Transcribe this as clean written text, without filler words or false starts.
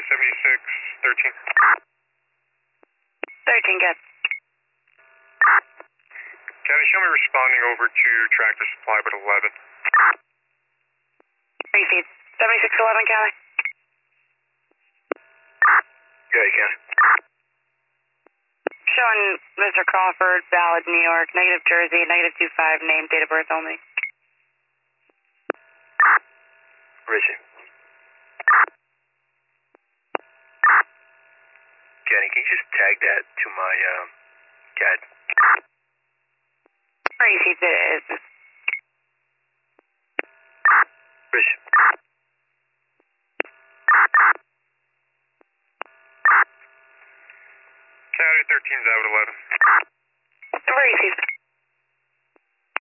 76, 13. 13, good. County, show me responding over to Tractor Supply, but 11. Repeat. 7611, County. Yeah, you can. Showing Mr. Crawford, Ballard, New York, negative Jersey, negative 25, name, date of birth only. Where is he? Kenny, can you just tag that to my CAD? Receipt it is. Where is he? County 13's out at 11.